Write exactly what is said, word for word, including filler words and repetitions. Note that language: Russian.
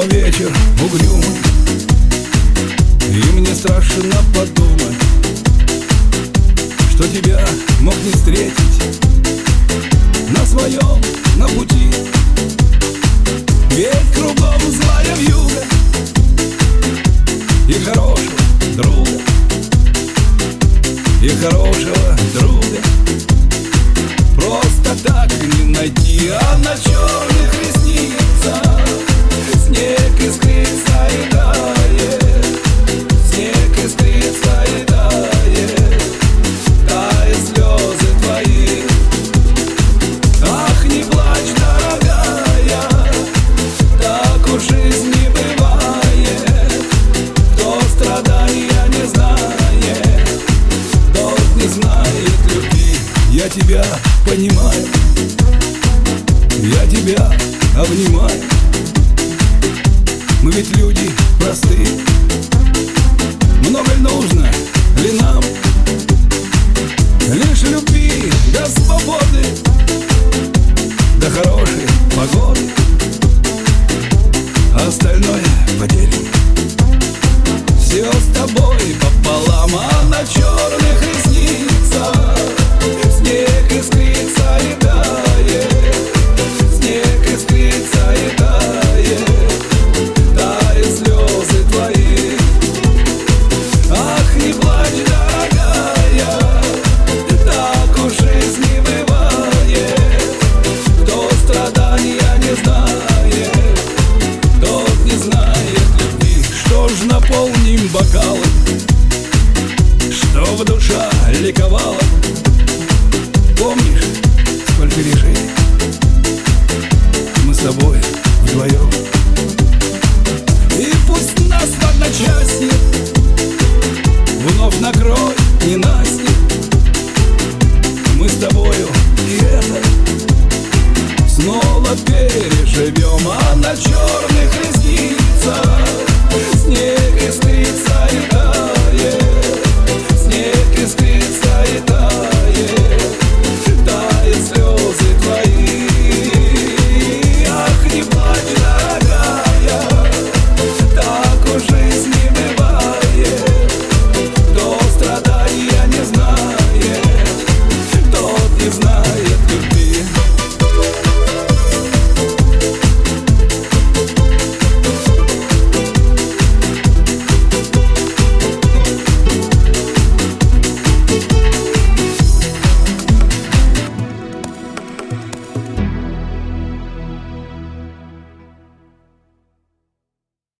Снова вечер угрюмый, и мне страшно подумать, что тебя мог не встретить на своем, на пути. Ведь кругом злая вьюга и хорошего друга, и хорошего друга просто так не найти. А на черных ресницах снег искрится и тает, снег искрится и тает, тают слезы твои. Ах, не плачь, дорогая, так уж жизнь не бывает. Кто страдания не знает, тот не знает любви. Я тебя понимаю, я тебя обнимаю. Мы ведь люди простые, много ли нужно ли нам? Лишь любви до свободы, до хорошей погоды, а остальное поделим. Все с тобой пополам, а на черных ресницах снег искрится и тает, снег искрится и тает, тают слезы твои. Ах, не плачь, дорогая, так уж жизнь не бывает. Кто страдания не знает, тот не знает любви. Что ж, наполним бокалы, чтоб душа ликовала. Помнишь, сколько решений мы с тобой вдвоем? И пусть нас в одночасье вновь накроет ненастье, мы с тобою и это снова переживем. А на черном